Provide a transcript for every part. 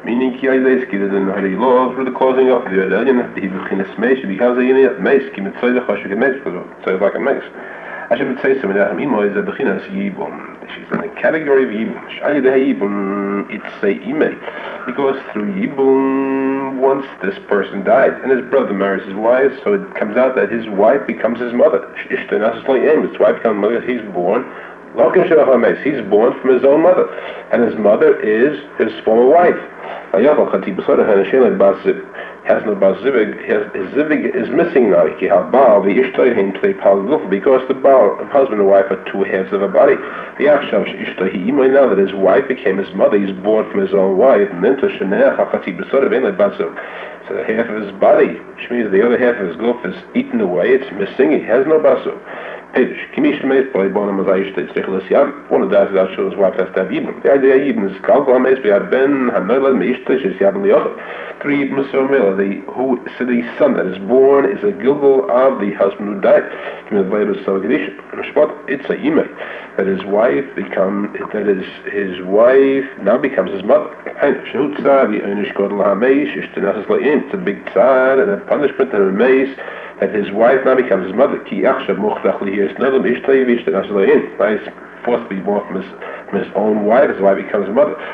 Meaning, ki aydes ki the Hari law through the closing of the rebellion, he becomes a mace, becomes a mace, ki mit tzayda chashuk a mace, because it's like a mace. I should say some of that. Imo is a beginas yibum. She's in the category of yibum. Shayde yibum, it's a ime, because through yibum, once this person died, and his brother marries his wife, so it comes out that his wife becomes his mother. His wife becomes mother. He's born. He's born from his own mother, and his mother is his former wife. Has no bazivig, his zivig is missing now. Because the husband and wife are two halves of a body. Now that his wife became his mother, he's born from his own wife. So the half of his body, which means the other half of his goof, is eaten away. It's missing. He has no basu. One of the that shows his wife has to have Yibum. The idea of Yibum is Kalkulames, we have Ben, Hanoila, Meishtish, is Yabin Lioch. Three Musomila, the son that is born is a gilgul of the husband who died. It's a Yime. That his wife his wife now becomes his mother. It's a big tzad and a punishment and a mace that his wife now becomes his mother. He's forced to be born from his own wife. His wife becomes his mother.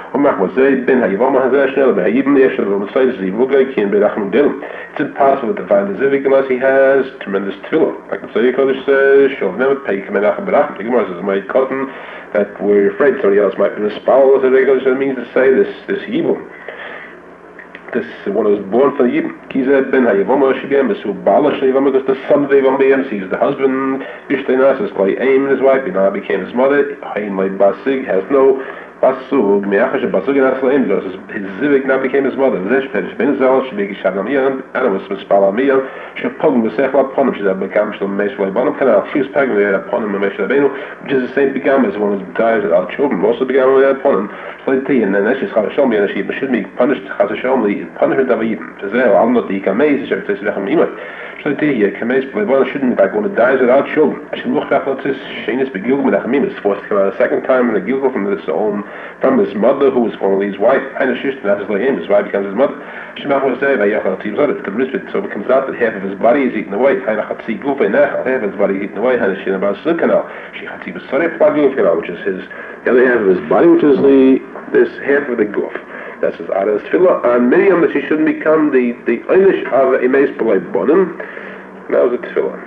It's impossible to find the zivik unless he has tremendous tefillah. Like the Tzaddik Kodesh says, "Shall never pay Kamenachem Berachem." The Gemara says, "My cotton that we're afraid somebody else might be the spouse." The Tzaddik Kodesh means to say this yibum. This one who was born for the Yibum. Kizeh ben Hayavoma Shigem, Besu Bala Shayavoma, because the son of the Yavoma sees the husband, Ishtainas, is like Aim and his wife, Binah became his mother, Hain like Basig, has no Basug, Meachash, Basug, and Aslaim, because his Zivik now became his mother. Zesh, Pedish Benzal, Shabiki Shadamian, Anamus, Mispalamian, Shapogum, Besechla, Ponum, she's a Bekam, Shal Meshway Bonum Canal, she was pregnant with a Ponum, Meshabenu, which is the same Begam as one who dies with our children, also began with a Ponum, and then that's just Chazashom, and she should be punished, Chazashom, the punishment of a Yibum. Shazel, I'm not the Kamez, Shabbat Lechem Imay. Shabbat Kamez, Playboy, shouldn't be like one who dies without children. I should look back at this, Shainis Begilgum, and Achimim is forced to come out a second time, and a Gilgum from his mother, who was formerly his wife, and Shish, and that's his wife becomes his mother. Shemach was there, Vayachal Tzim Zodet, the Rizbit, so it comes out that half of his body is eaten away. Hainachatzi Guf, and half of his body is eaten away, Hainashin about Canal. Shechatzi Besore Plaguf Canal, which is the other half of his body, which is this half of the Guf. That's his Adas Tefillah. On Miriam, that she shouldn't become the Einish of a Meis B'lai Bonim. That was a Tefillah.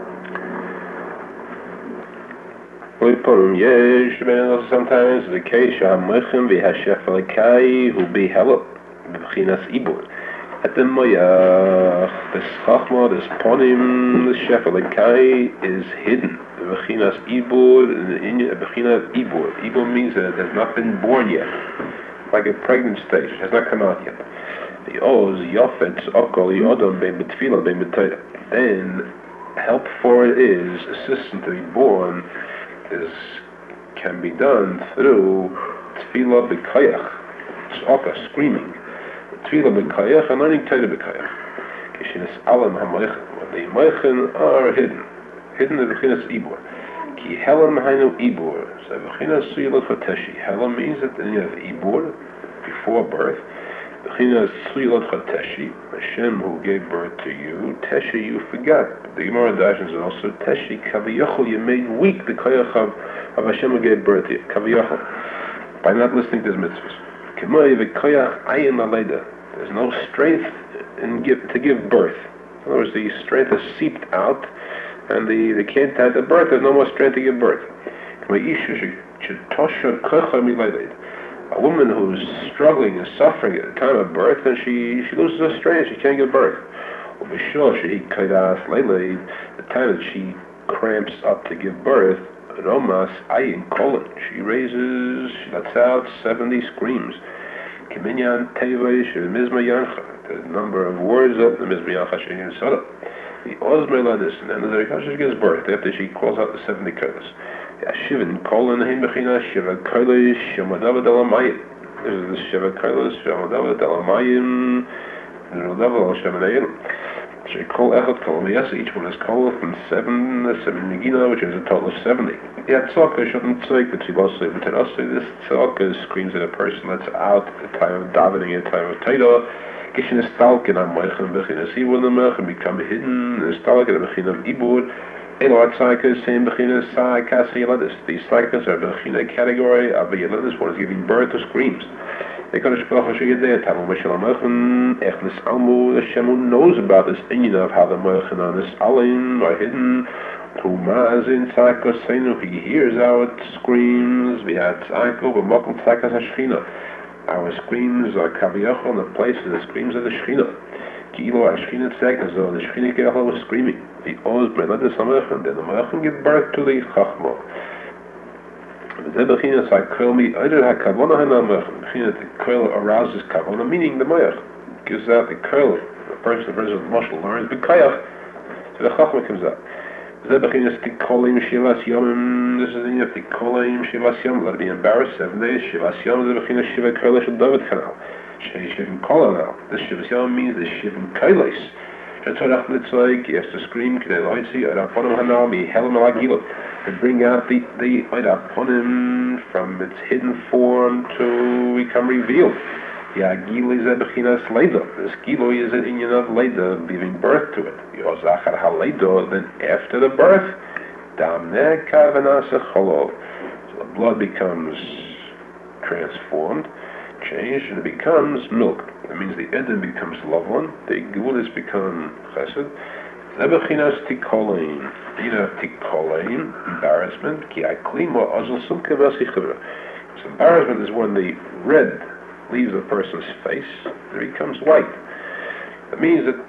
Sometimes the case Hamlechem v'Hashefalekai who be hello b'chinas ibur. At the Moyach, this Chachma, this Ponim, the Shefalekai is hidden. B'chinas ibur, b'chinas ibur. Ibur means that it has not been born yet, like a pregnant stage. It has not come out yet. The Oz Yofetz Okol Yodom Bein B'Tfilah Bein B'Torah. Then help for it is assistant to be born. This can be done through Tefillah B'Kayach, Tzaka, screaming. Tefillah B'Kayach and learning Torah B'Kayach. Kishinas Alam HaMoichin, when the Moichin are hidden in the B'chinas Ibor. Ki Helam Hainu Ibor, so B'chinas Suyilot Choteshi. Helam means that in the Ibor, before birth, B'chinas Suyilot Choteshi, Hashem who gave birth to you, Teshi you forgot. The Gemara Dashins is also Teshi Kaviyachol, you made weak the Koyach of Hashem who gave birth to you, Kaviyachol, by not listening to his mitzvahs. K'moy v'koyach ayin l'leida. There's no strength to give birth. In other words, the strength is seeped out, and they can't have the birth. There's no more strength to give birth. A woman who's struggling and suffering at the time of birth, and she loses her strength. She can't give birth. Well, be sure the time that she cramps up to give birth, Romas ayin kolin. She lets out 70 screams. Kiminyan teveish mizma yancha. The number of words of the mizma yancha shein soda. The ozmela this, and then the Rikash gives birth after she calls out the 70 kolos. Yashivin kolin hein bechina shiva kolos shemadav delamayim. This is the shiva kolos shemadav delamayim. Shemadav shemanayim. So you call Echad Kol, yes, each one is Kol from 7 Megillah, which is a total of 70. Yeah, Tzedakah shouldn't take the Tzilasei, but this Tzedakah screams at a person that's out at the time of davening, at the time of Torah. Kishin is Stalkin, I'm Moichin, Bechin is Ibur, the Melch, become hidden, is Stalkin, Bechin of Ibur. Elo Tzedakah, same Bechin is Sai, Kasi Yeladis. These Tzedakahs are Bechin a category of Yeladis, one is giving birth to screams. The Kodesh Baruch Hu Yedei Tamu Mishal Melchen Echnis Almu. The Hashem knows about this inyan of how the Melchen on this Alim are hidden. Tumazin Tzedakah Seinu. He hears our screams. We had Tzedakah, but Mokum Tzedakah Hashchina. Our screams are Kaviyachol in the place of the screams of the Shechina. Kilo Hashchina Tzedakah. So the Shechina Kaviyachol was screaming. The Oz Brenadis Melchen. Then the Melchen give birth to the Chachma. The Bechinas HaKol mi either HaKavona HaNamach. Bechinas the Kol arouses Kavona, meaning the Mayach gives out the Kol. The person of the Mashal learns B'Kayach, so the Chachma comes out. The Bechinas the Kolim Shivas Yomim. This is the name of the Kolim Shivas Yomim. Let it be embarrassed 7 days. Shivas Yomim the Bechinas Shiva Kol Shel David Chanal. Shei Shivim Kol Hanal. This Shivas Yomim means the Shivim Kolis. Shetzorach Litzlaik, he has to scream, K'nei Loitzi, Oidaponim Hanal, Mihelim Alagilut, to bring out the Oidaponim from its hidden form to become revealed. Yagil is a Bechinas Leida. This Giloi is an inyan of Leida, giving birth to it. Yozachar HaLeido, then after the birth, Damneh Kavanasa Cholov. So the blood becomes transformed, changed, and it becomes milk. That means the Eden becomes Lavon, the Gevulis become Chesed. Zebechinas Tikolein, Tikolein, embarrassment, Ki Aklima Azal Sumke Vasichivra. So embarrassment is when the red leaves a person's face, and it becomes white. That means that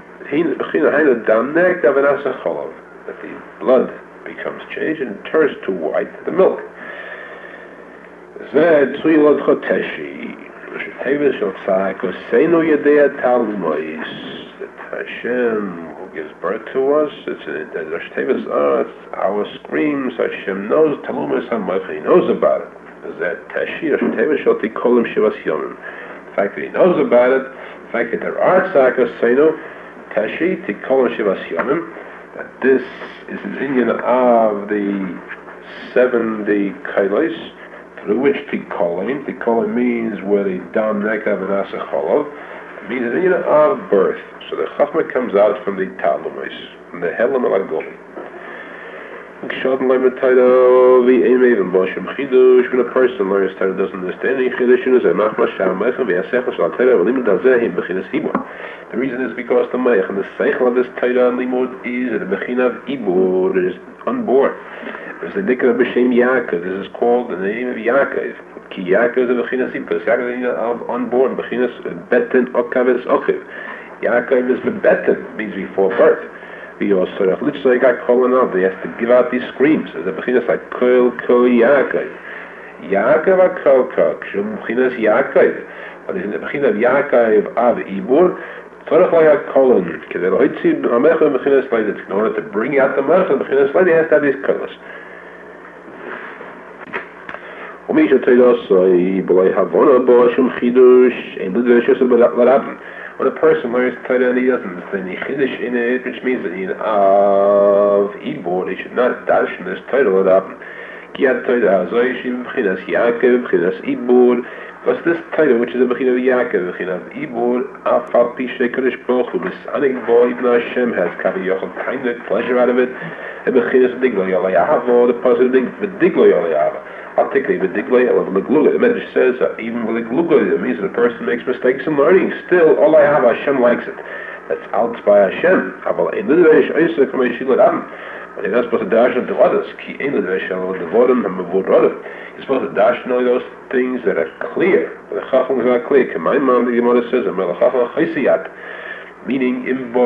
that the blood becomes changed and turns to white, the milk. Zed Tzuyilot Choteshi. That Hashem who gives birth to us, it's our screams, Hashem knows, He knows about it. That Tashi, the fact that He knows about it, the fact that there are Tzedakah Seinu, Tashi, Tikolim Shivas Yomim, that this is an inyan of the 70 Kailos, through which Tikolim means where the Dam Nekav and Asa Cholov, means an inyan of birth. So the Chachma comes out from the Talumais, from the Helam Al-Agoli. When a person learns Torah doesn't understand any Chiddush, the reason is because the Meich and the Seichel of this Torah and Limud is the Bechina of Ibur, it is unborn. There's the Dikar of B'Shem Yaakov. This is called the name of Yaakov. Ki Yaakov is a Bechina Sibka. Yaakov of unborn. Bechina Betin Okav is Ochiv. Yaakov is Betin, means before birth. He has to give out these screams. There's a Bechinas like Kol Yaakov. Yaakov HaKol Shum Bechinas Yaakov. But in the Bechina of Yaakov of Ibur, in order to bring out the Melech, the Bechinas Leida has to have these Kolos. When a person learns Torah and he doesn't understand any Chiddush in it, which means that in of Ibor, they should not dash in this Torah L'Rabban. Ki ad Torah Hazoi Shim B'chinas Yaakov, B'chinas Ibor, because this Torah, which is a B'china of Yaakov, B'china of Ibor, Afal Pishrei Kodesh Baruch Hu, B'sanik Bo Ibn Hashem has Kavi Yochel kind of pleasure out of it, and B'chinas Diglo Yolei Ahavo, the positive Diglo Yolei Ahavo. Articulate the Diglay of the Glugla. The Medrash says even with the Glugla, it means that a person makes mistakes in learning. Still, all I have, Hashem likes it. That's out by Hashem. But you're not supposed to dash into others. You're supposed to dash into those things that are clear. The Chacham is not clear. My mom, the Gemara says, meaning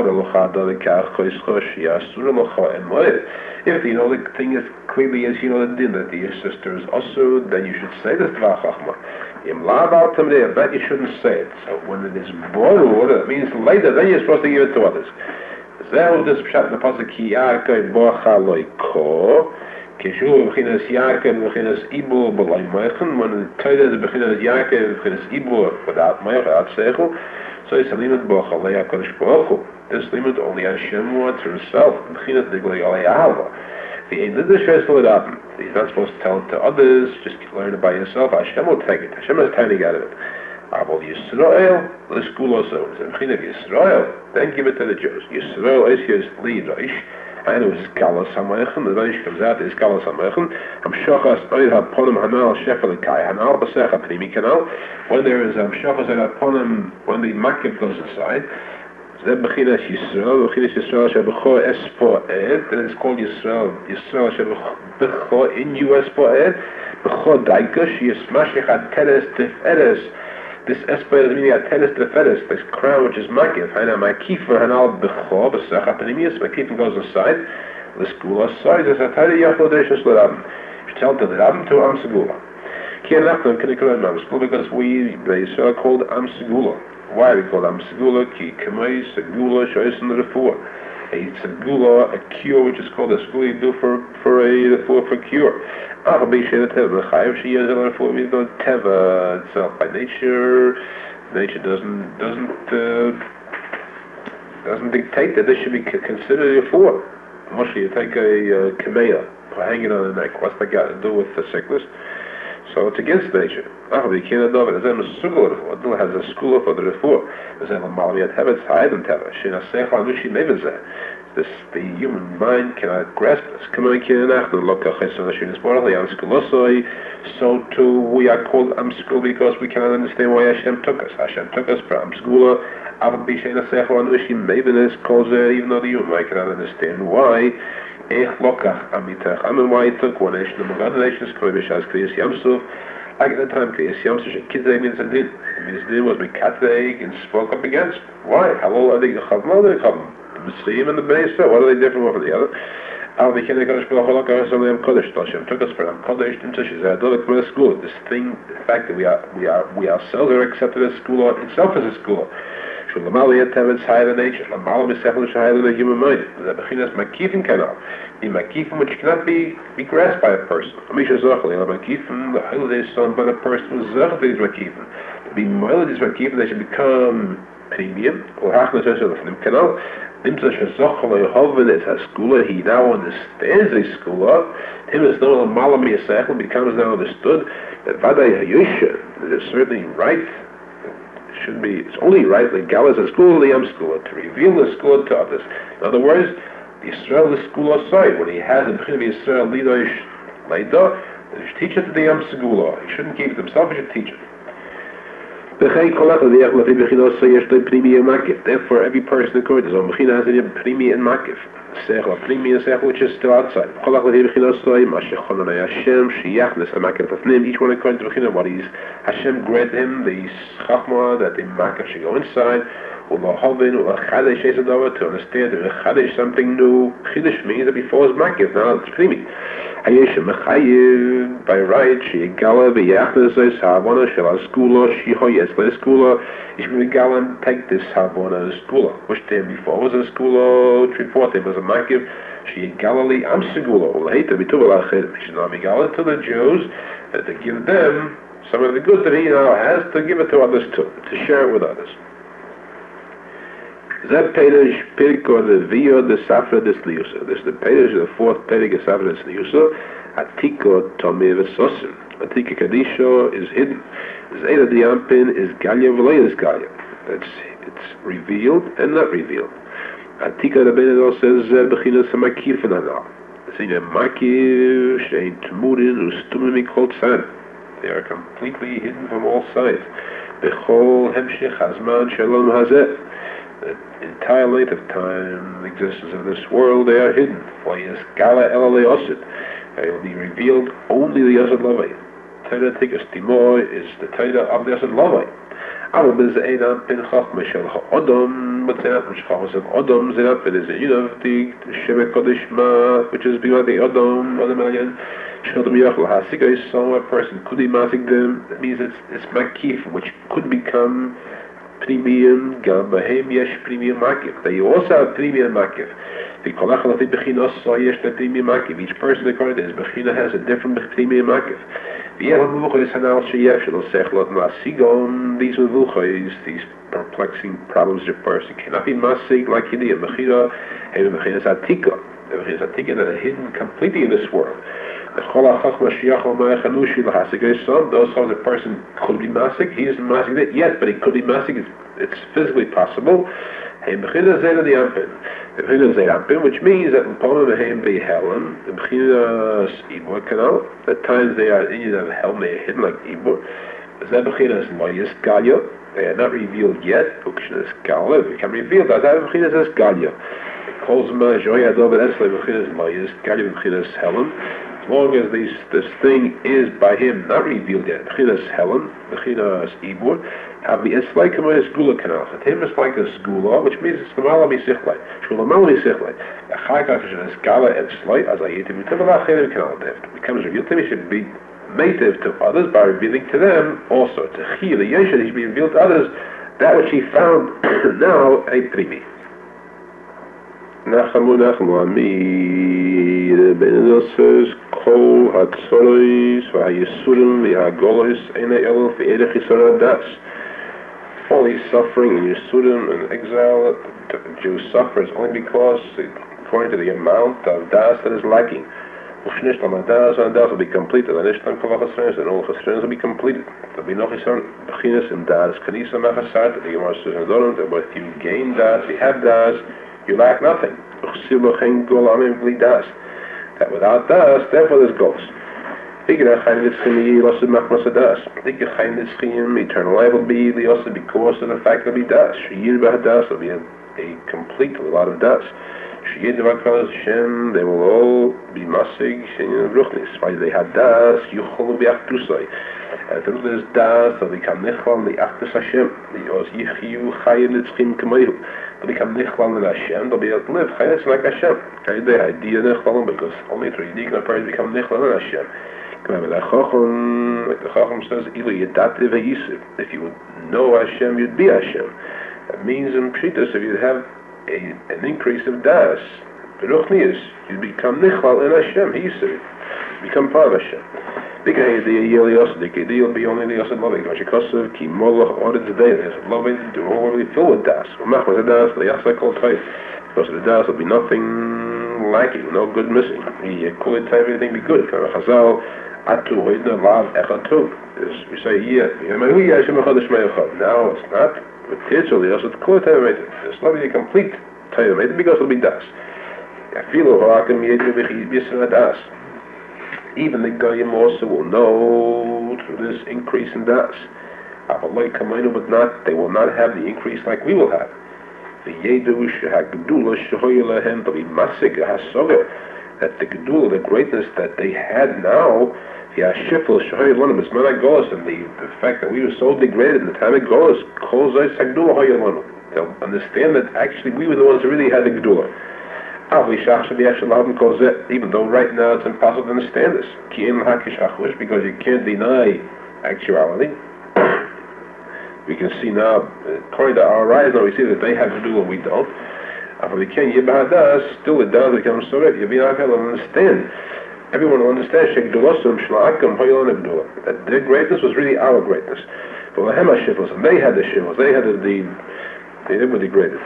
if you know the thing as clearly as you know the din that your sister is also, then you should say this Dvar Chachma. I bet you shouldn't say it. So when it is borur, that means later, then you're supposed to give it to others. This pshat in the pasuk Ki Yaakov Bocha Loiko Kishu B'chinas Yaakov B'chinas Ibur B'lai Meichen. When the Torah is B'chinas Yaakov B'chinas Ibur without Meich, without Seichel, So it's a limit boch alei HaKadosh Baruch Hu. This limit only Hashem wants for himself. B'chinas diglei alei ahava. He's not supposed to tell it to others, just learn it by yourself. Hashem will take it. Hashem has time to get out of it. Abel Yisrael, l'skuloso. B'chinas Yisrael, then give it to the Jews. Yisrael is his lead, and it was Galas HaMeichen. The Reish comes out, is Galas HaMeichen. Hamshachas Oid HaPonim Hanal Shefel Kai Hanal Basech HaPnimi Kanal. When there is Hamshachas Oid HaPonim, when the Makif goes inside, Zeb Bechinas Yisrael, Bechinas Yisrael Shebecho Espo Ed, then it's called Yisrael, Yisrael Shebecho in you Espo Ed, Becho Daikosh, Yismashich HaTeres Tiferes. This Espo is meaning HaTeres Tiferes, this crown which is Makif, Hana Makifa Hanal Becho, Basech HaPnimius, Makif goes inside, the school aside, there's a Tari Yachodeshes L'Rabim. You tell to the Rabim to Am Segula. Ki Anachnu K'Nikol Am Segula, because the Yisrael called Am Segula. Why are we called Am Segula? Ki Kamei Segula Shoyes in the Refuah. A Segula, a cure, which is called a Segula you do for a Refuah for cure. Achabi Shena Teva, L'Chayev She Yez El Refuah means no Teva itself. By nature doesn't dictate that this should be considered a Refuah. Mostly you take a Kameya, hang it on the neck. What's that got to do with the sickness? So it's against nature. Achabi Kina David, Azem Segula Refuah. Adil has a school for the Refuah. Azem Malami at Teva, it's Hayden Teva. Shena Secha Anushi Nevizeh. The human mind cannot grasp this. So too we are called Am Segula because we cannot understand why Hashem took us. Hashem took us for Am Segula. Even though the human mind cannot understand why. Why he took one nation among other nations. Like at the time, Kriyas Yamsuf, Kitzei means a din. It means din was Mekateg and spoke up against. Why? How are they Chavim? They Chavim. The Muslim and the Bnei Yisrael, what are they different one from the other? Hashem took us from Kodesh into Shizadol school. This thing, the fact that we ourselves are accepted as school itself is a school. It's higher than nature. It's higher than the human mind. The Bechinas Makifin cannot. The Makifin which cannot be grasped by a person. Misha Zochli, the Makifin, the holiday son by the person who Zochli is Makifin. To be Moiled is Makifin, they should become premium. Or Hachna Shesel from him cannot. Nimsa Shezochli Hoven is a schooler. He now understands a schooler. Him is no Malam Yasechel becomes now understood that Vaday Hayusha is certainly right. Should be, it's only right that Galas is school the Yam school to reveal the school to others. In other words, the Yisrael the school aside, when he has a B'china Yisrael Lidoish Leidah, he should teach it to the Yam school. He shouldn't keep it himself, he should teach it. Therefore, every person according to his own B'china has a Primi and Makif. Sechel, Primi and Sechel, which is still outside. Each one according to B'china, what Hashem granted him, the Chachma, that the Makif should go inside, to understand that Chadesh something new. Chidesh means that before it's Makif, now it's Primi. By right, she gala b'yachnes is havana shel skula she hoyes le skula. She will gala and take this havana skula. Which time before was a skula, 3/4 was a makiv. She Galilee Am Segula. Well, hate to be too well. She not be gala to the Jews to give them some of the goods that he now has to give it to others too, to share it with others. That Pedish Pirko the Vio the Safra des Liusa. This is the Pedish, the fourth Pedish of Safra des Liusa. Atiko Tomei Vesosim. Atika Kadisho is hidden. Zeta Diampin is Galia V'lei is Galia. It's revealed and not revealed. Atika the Benedol says Bechinas Makif Nanal. It's in a Makif Shein Tmudin Ustumim Mikol Tzad. They are completely hidden from all sides. Bechol Hemshech Hazman Shalom Hazeh. The entire length of time, the existence of this world, they are hidden. For yes, Gala Elale Osid. They will be revealed only the Yosed Lavai. Taida Tikas Timoy is the Taida of the Yosed Lavai. Abu Bezeinam Pin Chachma Shel Odom, but Zenat Mishchachos of Odom, Zenat, it is a unit of the Shemek Kodishma, which is beyond the Odom, Odom again. Sheldom Yachal Hasika is so a person could be masking them. That means it's Makif, which could become premium, gam bahem yesh premium makif. They also have premium makif. The kolachal the bechinos so yesh the premium makif. Each person according to his bechina has a different premium makif. These perplexing problems the person cannot be masig like in the Mechira, and Mechira is Atika. The Mechira is Atika that are hidden completely in this world. Those how the person could be masig, he isn't masig it yet, but he could be masig, it's physically possible. Which means that the at times they are in the helm, they are hidden like Ibor. They are not revealed yet. They become revealed. As long as this thing is by him not revealed yet, have the Eslaikama Gula canal. The him is like a Gula, which means it's the Malami Sichlai. Shula Malami Sichlai. A Chaykach is Gala and Slight as I eat him. It becomes revealed to me, should be native to others by revealing to them also. To Chi, the Yesha, he should be revealed to others that which he found now a primi. Nachamu Ami, the Benedos Kol Hatzoris, Vayisurim, Vihagolis, Ene Elf, Edechisara Das. All these suffering in Yisurim and exile, the Jews suffer is only because, according to the amount of Das that is lacking. Das will be completed, and all Chesrenes will be completed. There will be no Chesrenes, Bechinas in Das, Kanisa Machasat, the Gemara says in Doron, that if you gain Das, you have Das, you lack nothing. That without Das, therefore there's ghosts. Eternal life will be also because of the fact that will be Das. Will be a complete, a lot of Das. They will all be masig ruchnis. Why they had das, yucholu bi'achtusai. Through this das, they'll become nichval the achtus Hashem. Because yichiyu chayin nitzchim k'mayhu. They'll become nichval in Hashem. They'll be able to live chayin like Hashem. The idea nichval because only through Yidik can a person become nichval in Hashem. Like the Chacham says, ilu yedati v'yisib. If you would know Hashem, you'd be Hashem. That means in Pshitas, if you'd have an increase of das, Beruchnius, you become nichval in Hashem, he said, become part of Hashem. The idea will be only the Yosef loving, because Ki Molach ordered today, there's loving to overly fill with das. Because of the das will be nothing lacking, no good missing. Everything be good. Chazal, Atu, Hoidna, Lav, Echatu. We say here, now it's not. But literally, also the Kol Tayamated. It's not really complete Tayamated because it'll be Das. Even the Goyim also will know through this increase in Das. But not, they will not have the increase like we will have. The Yedu Shahagdula Shahoyalahem to be Masig Hasoga, that the Gedula, the greatness that they had now, and the fact that we were so degraded in the time of Golos, they'll understand that actually we were the ones who really had the Gedula. Even though right now it's impossible to understand this. Because you can't deny actuality. We can see now, according to our eyes, now we see that they have Gedula and we don't. We can't still it does become so that you understand. Everyone will understand that their greatness was really our greatness. But and they had the shivos, they were degraded.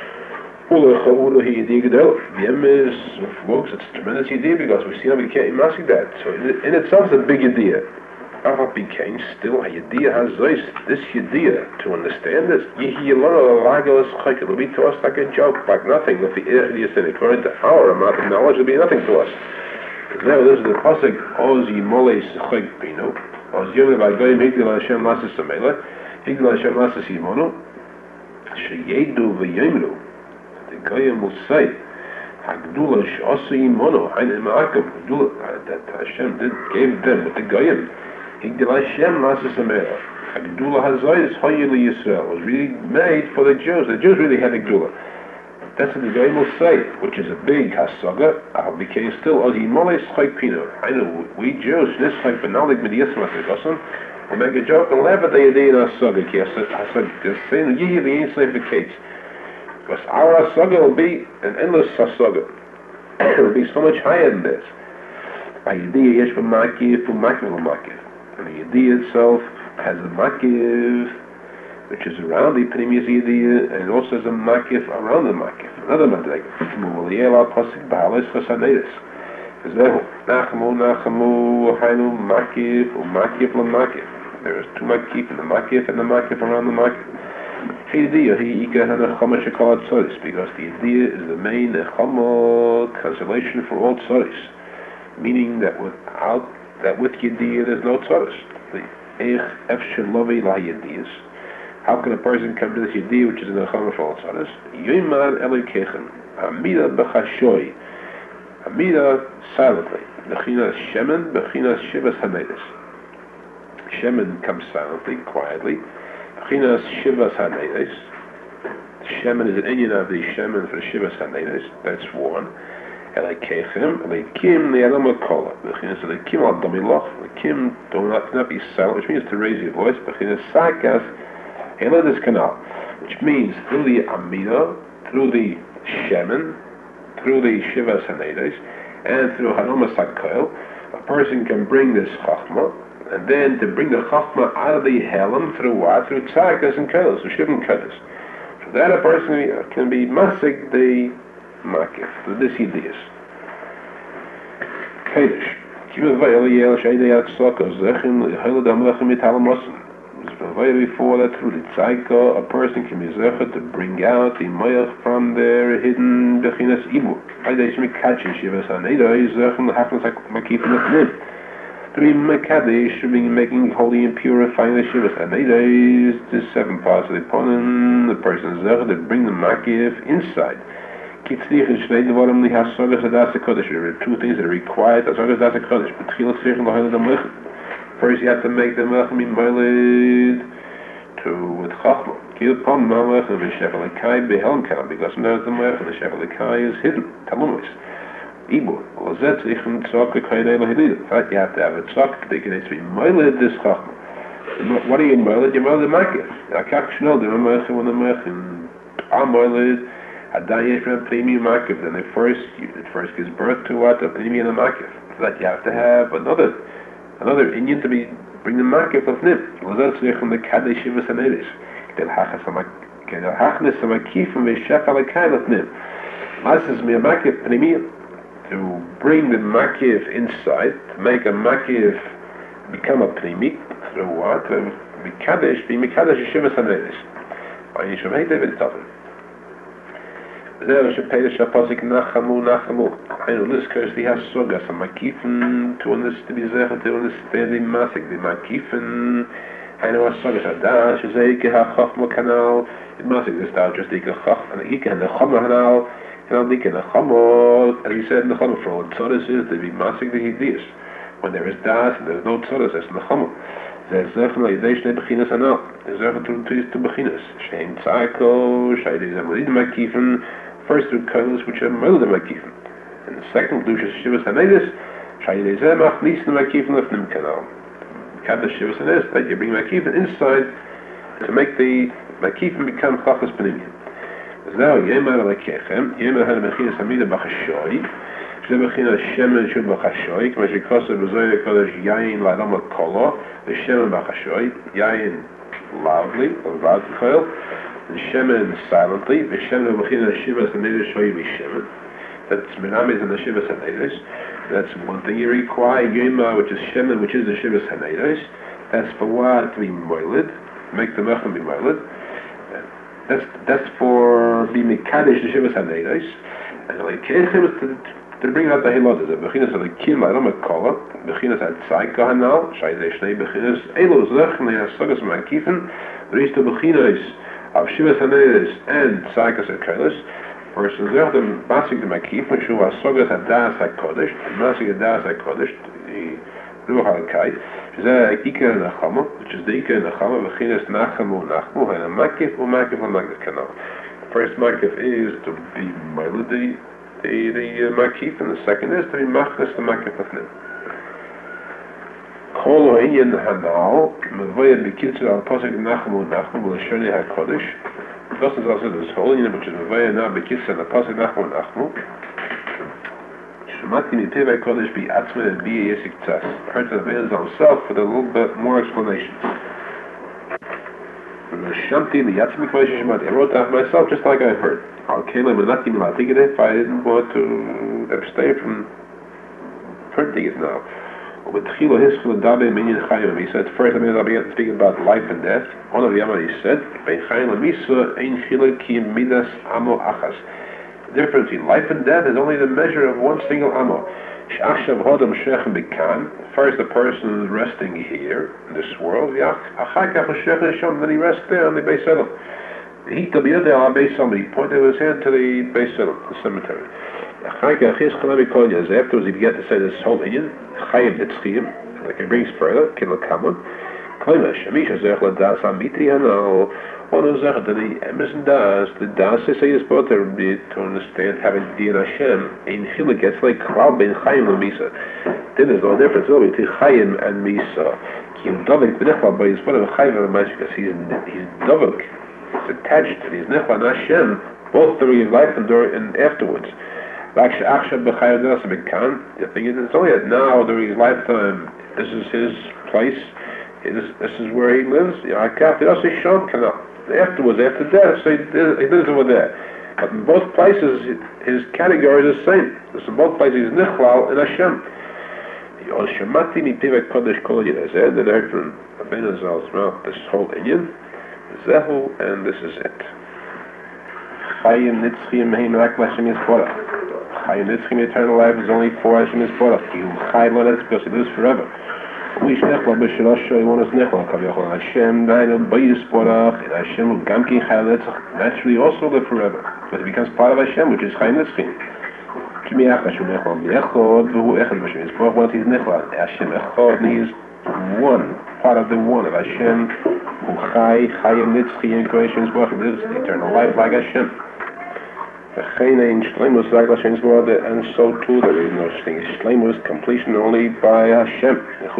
Folks, it's a tremendous idea because we see how we can't imagine that. So in itself it's a big idea. Became still a idea has this idea to understand this. It'll be to us like a joke, like nothing. If the according to our amount of knowledge, it'll be nothing to us. Now this is the pasuk Oz Yimole Sechik Pino Oz Yimole by Goyim Higdil Hashem Lasses Samela Higdil Hashem Lasses Yimono Sheyedu V'Yimlu. The Goyim will say Hagdula Sh'Osu Yimono Haine Ma'akim that Hashem gave them with the Goyim Higdil Hashem Lasses Samela Hagdula Hazoyis Hoyili Yisrael was really made for the Jews. The Jews really had the Gdula. That's what the Goyim will say, which is a big hasaga. Became still as Yimole Schayk Pino. I know we Jews this type of knowledge with Yisrael. We make a joke and laugh at the idea in our saga. I said, the same year the ain't slave the case. Because our saga will be an endless saga. It will be so much higher than this. Idea yesh b'makif u'makif l'makif. And the idea itself has a makif, which is around the Pneumius idea, and it also has a makif around the makif. Another madrega. Mu'aliyel al-pasik b'halos chasanedis. Zehu, nachamu, hainu, makif, u'makif l'makif. There is two makif in the makif and the makif around the makif. Because the idea is the main echama cancellation for all tzaris, meaning that with yediyah there's no tzaris. How can a person come to this yediyah which is an echama for all tzaris? Yoimad elikechem, amida b'chashoy, amida silently, bechinas shemen, bechinas shivas hanedis. Shemen comes silently, quietly. Bechinas shivas hanedis. Shemen is an Indian of the Shemen for Shivas hanedis. That's one. Elikechem, elikim ne'adam kola. Bechinas elikim al domiloch. Elikim do not be silent, which means to raise your voice. Bechinas sakas eladis canal, which means through the amida, through the Shemen, through the Shivas hanedis, and through hanomas hakoil, a person can bring this chachma. And then to bring the chachma out of the helam through what? Through tzakas and kelos, through shivim kelos. So that a person can be masig the makif, through this ideas. Kedesh. Before that, through the tzayka, a person can be zecher to bring out the mayach from their hidden bechinas ibu. Aydesh mikachin shivas haneda is zecher happens like makif in to be mekadesh, to be making holy and purifying the shivas haneda is the 7 parts of the ponen. The person is zecher to bring the makif inside. Kitzlich is shvei devarim lihasogas adas hakodesh. There are 2 things that are required as adas hakodesh. Betchilas zich and lahayla damlechet. First, you have to make the melech min moiled with chachma. Kil pom melech and v'shefel ekai behelm kanal, because sometimes the melech and the shefel ekai is hidden. Talumis. Ibu. Lozet zichim tzok ekai lahilid. In fact, you have to have a tzok that can be moiled this chachma. What are you moiled? You moiled the makif. Akak shnel the melech when the melech in moiled adayesh from premium makif. Then it first gives birth to what? A premium and a makif. For that you have to have another Indian to bring the makif of nim. Lozet zichim the kadesh shivas hanedis. Kedel hachnes hamakif and v'shefel ekai of nim. This is me a makif premium. To bring the makif inside, to make a makif become a pnimi, through what? Mikadesh, be Mikadesh Shivas hanedis. Why you should hate it with Tavin. There should pay the Shapasik Nachamu. I know this curse the Hasogas, and Makifin to understand to be zecher to understand the Masik, the Makifin. I know Hasogas Adash, Zeike HaChachma Kanal, the Masik is down just the Chach, and the Ika and the Chama Hanal. And the Chama, as he said in the Chama, for all tzodas is to be masik the hidiyas. When there is das and there is no tzodas, that's in the Chama. There's definitely Deishne Bechinas Anal. There's definitely to Bechinas. Shein Tzayko, Shaydei Zamalid Makifin, first two colors which are Melid Makifin. And the second, Lucius Shivas Hanedis, Shaydei Zemach, Nisan Makifin Lefnim Kanal. Kaddish Shivas Hanedis, that you bring Makifin inside to make the Makifin become Chachas Panimian. Now, Yemar Lekechem, Yemar had Bechinas Hamida Bachashoy, She Bechinas Shemen Shud Bachashoy, Kama Shikosa Bezoy Kodesh Yain Ladama Kolo, the Shemen Bachashoy, Yain loudly, or Vadkoil, the Shemen silently, the Shemen Bechinas Shivas Hanedis Shoy Vishemen. That's Menamis and the Shivas Hanedis. That's one thing you require, Yemar, which is Shemen, which is the Shivas Hanedis. That's for what? To be moiled, make the Mechem be moiled. That's for the Mekadesh the Shivas hanedis, and like Kechem is to bring out the Hilodas. The Bechinas of the Kim Ladam Kola, Bechinas at Tzayka Hanal, Shaydei Shnei Bechinas, Elo Zech, and Hasogas Makifin, there is the Bechinas of Shivas hanedis and Tzaykas at Kelos. First, Zech the Masik the Makifin, Shu Hasogas at Das HaKodesh, the Masik at Das HaKodesh, the Ruach HaKai. Which is the Ika and the Chama, Bechinas Nachamu, and a Makif, Makif, Makif Kanal. The first Makif is to be Melody, the Makif, and the second is to be Machnes, the Makif of Nim. Kol Inyan Hanal, Mavoya Bekitzer al Pasek Nachmu Nachmu, Lashoni HaKodesh. Das is also this whole Inyan, which is Mavoya Na Bekitzer al Pasek Nachmu Nachmu. Shemati Mipevei Kodesh Bi Atzme and Bi Yesik Tzas. I heard that available himself with a little bit more explanation. Shamti the Yatzmi Kodesh Shemati. I wrote that myself just like I heard. Al Kela Menati Milatigid if I didn't want to abstain from printing it now. With Chilo Hiskul Dabe Minyan Chayim, he said, first I began to speak about life and death. One of the Yamah, he said, Bein Chayim Lamisa Ein Chilo Ki Midas Amo Achas. The difference between life and death is only the measure of one single Amo. Sh'achshav Hodam Shechem Bekan. First the person is resting here, in this world, Achakach Shechem Shom, then he rests there on the Beis Elam. He pointed his hand to the Beis Elam, the cemetery. Afterwards he began to say this whole Inyan, Chayim Nitzchiyim, like he brings further, Kilo Kamon, Koimesh, Amisha Zech LaDas Amitri Hanal, Ono Zech, that the Emes and Das, the Das is a spot to understand, having Di and Hashem, in Chila gets like Klal Ben Chayim and Misa. Then there's no difference between Chayim and Misa. Kim Dovik B'nechla, but he's one of the Chayim and Misa, because he's Dovik, he's attached, and he's Nechla and Hashem, both during his life and afterwards. The thing is, it's only that now during his lifetime, this is his place, this is where he lives. Afterwards, after death, so he lives over there. But in both places, his category is the same. In both places, he's Nichlal and Hashem. Then I heard from Rabbeinu Zal's mouth this whole Inyan, Zehu, and this is it. Chayim Nitzchiyim Heim Rak L'Hashem Yisborach. Chayim Nitzchiyim, eternal life, is only for Hashem Yisborach. Chayim L'Hashem, because he lives forever. Wish Nechla B'Shirasho, he wants Nechla Kaviyachol Hashem, Dainu B'Yisborach, and Hashem will Gamki Chayim Nitzchiyim naturally also live forever, but he becomes part of Hashem, which is Chayim Nitzchiyim. K'miach Hashem Nechla B'Echod, V'hu Echad B'Hashem Yisborach, once he's Nechla, Hashem Echod, and he is one, part of the one of Hashem, who Chayim Nitzchiyim, Hashem Yisborach, lives the eternal life like Hashem. And so too there is no such thing as shleimus, completion only by Hashem.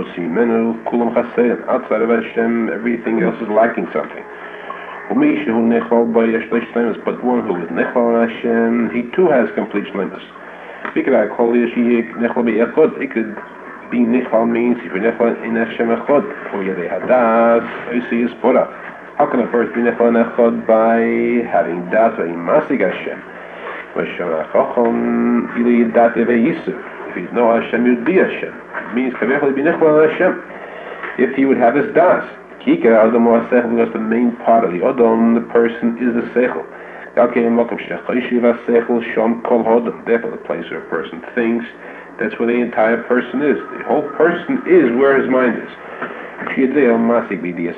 Outside of Hashem, everything else is lacking something. But one who is nechal on Hashem, he too has complete shleimus. It could be nechal means if you're nechal in Hashem echod, or yedei hadas, how can a person be nechal in echod by having das or masig Hashem? If he's no Hashem, he would be Hashem. It means be Hashem. If he would have his das. Because the main part of the Odom, the person, is the Seichel. Therefore, the place where a person thinks, that's where the entire person is. The whole person is where his mind is. When a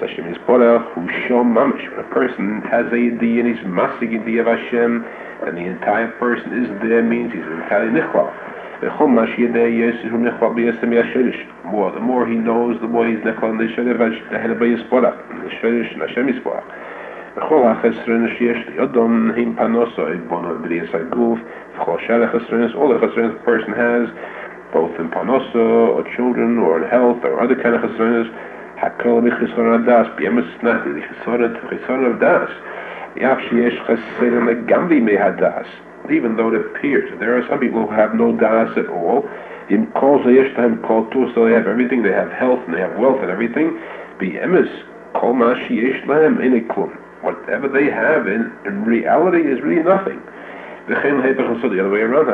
person has a idea and he's masig idea of Hashem, and the entire person is there, means he's entirely nichlal. The more he knows, the more he's nichlal in the shayrish, the head of Yisborach, the shayrish and Hashem Yisborach. All the chesronos a person has, both in panoso, or children, or in health, or other kind of chesronos, hakol b'chisoron adas, b'yemes snati, b'chisoron of das. Even though it appears that there are some people who have no das at all, so they have everything, they have health and they have wealth and everything. Whatever they have in reality is really nothing. The other way around,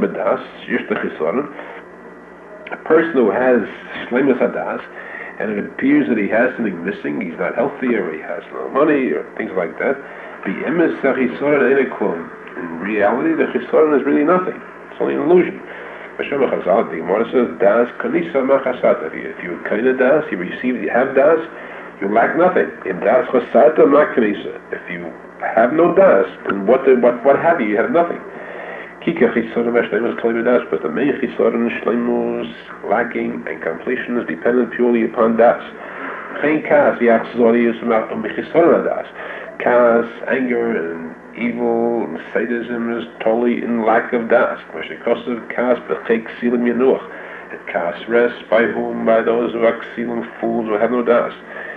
a person who has shleimus hadas, and it appears that he has something missing, he's not healthy, or he has no money, or things like that. In reality, the chisoron is really nothing. It's only an illusion. The Gemara says, das kanisa machasata. If you kind of das, you have das, you lack nothing. In das chasata makanisa. If you have no das, then what have you? You have nothing. Kika chisoron v'shleimus kol das, but the main chisoron shleimus, lacking and completion, is dependent purely upon das. Chen kas v'achzori yisumach u'michisoron das. Kas, anger, and evil, and sadism is totally in lack of das. Because of kas, b'chek silim yanuach. It casts rest by whom? By those who are sealing fools who have no das.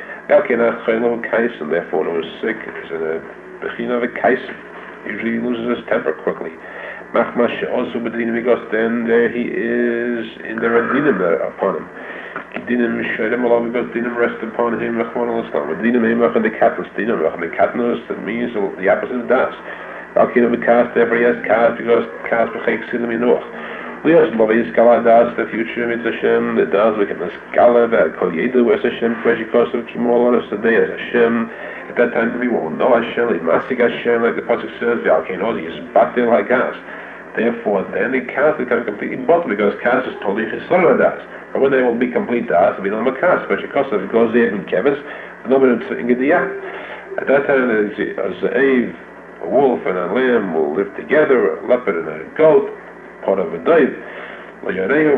And therefore no sick is in a bechina of a kaisen. Usually he loses his temper quickly. Machmash also because then there he is in the dinim upon him. Dinim shadem Allah because dinim rest upon him. Dinim hemach and the katnus dinim and the katnus, that means the opposite of das. Therefore he has cast because cast b'chek silim inoch. We also love his skala das the future with Hashem. The das become a skala that kol yedu where's Hashem fresh because of kimol oras today as Hashem. At that time we won't know Hashem, like masik Hashem, like the pasuk says. V'alkein is batil like das. Therefore then the cast becomes completely bottled because cast is totally chisara das. But when they will be complete das, it'll be no more cast. But because of it goes there in kevis, the number of ingediyah. At that time as a wolf and a lamb will live together, a leopard and a goat, part of a dive. That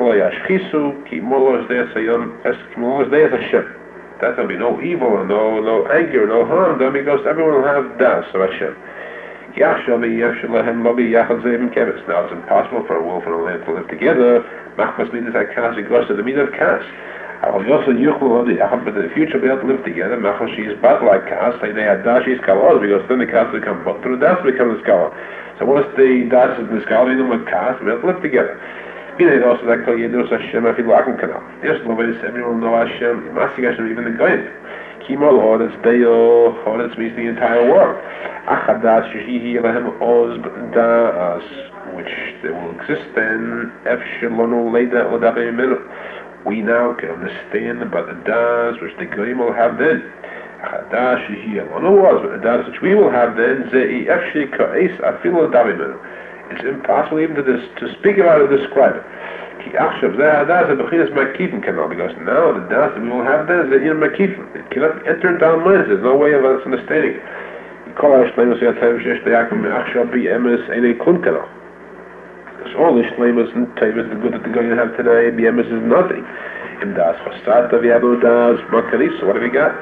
there'll be no evil and no anger, no harm done because everyone will have das of Hashem. Now it's impossible for a wolf and a lamb to live together. Machmas means that kas goes to the meat of kas. But in the future they'll have to live together. Machmas she is bad like kas. They had das she's kalas because then the kas become but through das becomes the skala. So once the das is the skala, they don't kas. We have to live together. Also that kol yedos Hashem afi laken kanal. Yes, nobody said everyone will know Hashem. Masik Hashem even the goyim. Kimol Horetz Deyo Horetz means the entire world. Achadas Shehi Lehem Oz Das, which they will exist then. Efshelonu Leida Odabim Minu. We now can understand about the das which the goyim will have then. Achadas Shehi Lehem Oz, but the das which we will have then. Zei Efshi Ka'es Afilu Odabim Minu. It's impossible even to speak about it, to describe it. Because now the das that we will have there is in Makifim. It cannot enter into our minds. There's no way of us understanding it. Because all the shleimus and tavis, the good that the going to have today, BMS is nothing. In das chasata, we have no das, makanisa, what have we got?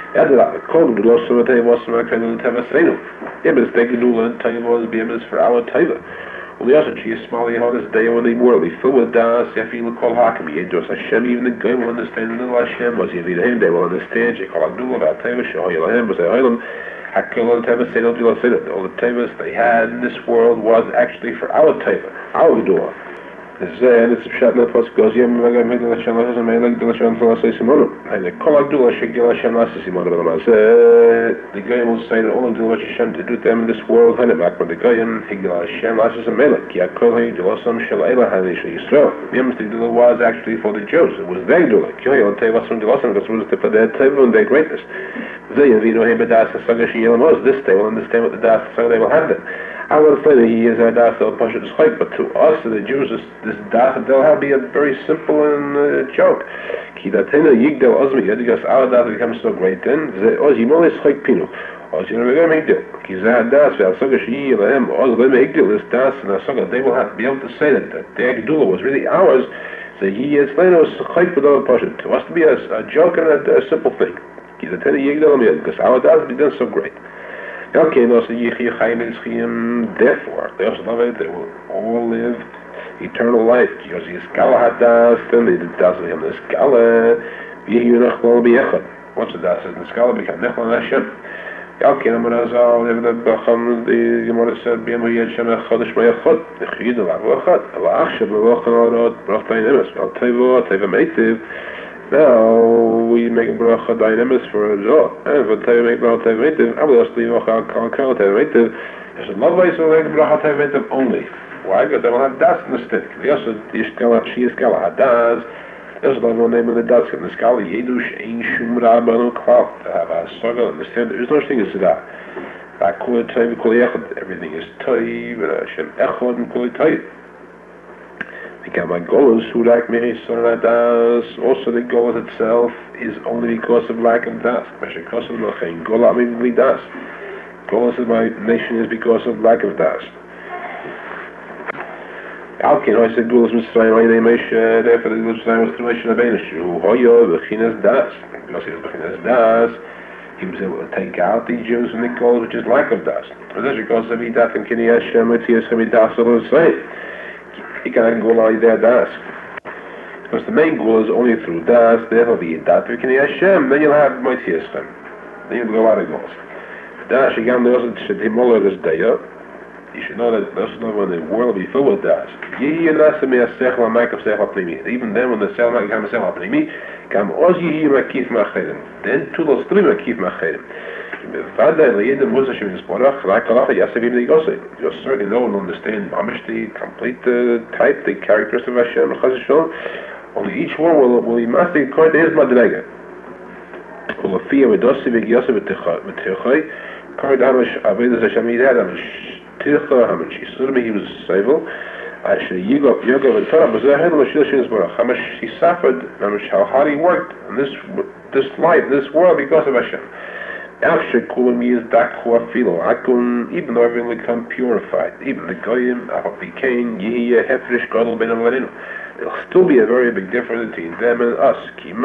BMS for our taiva. Well, the other is smally how this day when they worldly filled with das, Yafil call Hakim, Yedos Hashem, even the guy will understand the Hashem, was Yavid, they will understand, She call Abdullah, Taiva, Shahoyalahem, was Aylam, Hakil, Taiva, Sedel, Dilasid. All the Taivas they had in this world was actually for our Taiva, our door. And it's a shot that was goes, Yam, Magam, Hashem, and Melek, Dilashan, Simon, and the call Abdullah, Shigil, Hashem, Simon, the guy will say that all until what Hashem to do them in this world, and back with the guy and Higil Hashem, Lasses and Melech, Yaakov, Dilosam, Shalayla, Hanish, Yisrael. The Yamstigdula was actually for the Jews, it was their Dula, Kyoyo, Tevasum, Dilosam, because it was for their Teva and their greatness. They, you know, Hebedas, Sagashi Yelamos, this they will understand what the Das Saga they will have then. I will say that he is our Das, they'll push it as chayk, but to us, the Jews, this Das, they'll have be a very simple and joke. Kidatena Yigdel Ozmi, because our Das becomes so great then, Oz Yimolis Chayk Pinu. Oz Yimolis Chayk Pinu. Kizah Das, Ve'al Shi Yelahem, Oz Lem Yigdel, this Das, and Asaga, they will have to be able to say that their Gdula was really ours, so he is Lenos Chayk without push it. To us to be a joke and a simple thing. Kidatena Yigdel, because our Das has been done so great. Okay, no, so therefore, they also love it, they will all live eternal life. Because he is Skala Hadas, then they das with him the Skala, once the Das is the Skala, become Nechlan Hashem. Okay, I'm going to live the Bacham, the Gemara said, Biamu Yadsham Echadish Mayachot, Echid, Lavachat, Alachshab, Lavachan, Arot, Brachtain Emes, Alteva, Teva Meitiv. Now we make a bracha dynamis for a Zoh. And for Teva make bracha Teva Meitiv, I will just leave Ocha Kal Teva Meitiv. There's a lot of ways to make bracha Teva Meitiv only. Why? Because they will have das in the stick. They also, she is Skala HaDaz. There's a lot of name of the das in the Skala Yedush Ein Shum Rabbanu Klal. To have a struggle, understand there is no such thing as Zidah. Everything is Taiv, and Hashem Echod and Kuli Taiv. Also the Golas itself is only because of lack of das. Golas of my nation is because of lack of das. Alkin, I said Golas Mitzrayim, I name therefore the Golas Mitzrayim was through Moshe Rabbeinu. Who hoyo v'chinas das. Because he was v'chinas das, he was able to take out the Jews from the Golas, which is lack of das. That's because of Idat and Kini Hashem, it's Yisrael Das all the same. He can't go like that, das. Because the main goal is only through Das, therefore the Dat V'Kini Hashem, then you'll have Moitzi Hashem. Then you'll go out of goals. Das, Shigam Neoset Shedhimola Resdeya, you should know that this is not when the world will be filled with Das. Yehi Nasa Mea Sechel HaMaikav Sechel HaPnimi. Even then when the Sechel HaMaikav Sechel HaPnimi, Kam Oz Yehi Makif Ma'achedim. Then Tulos Three Makif Ma'achedim. Bevada Le'edim Musa Shem Yisborach, Rakalacha Yasavim Negosei. You certainly know and understand Mamish the complete type, the characteristics of Hashem, Chaz Shalom. Only each one will be mastered according to his Madrega. Ulafiyah Medosi V'Gyosi V'Techoi, according to how much Avedis Hashem he had, how much Tircha, how much Yisurmi he was stable, Asher Yigov and Torah, how much he suffered, how hard he worked in this life, this world because of Hashem. Even though everyone will become purified, even the Goyim, there'll still be a very big difference between them and us.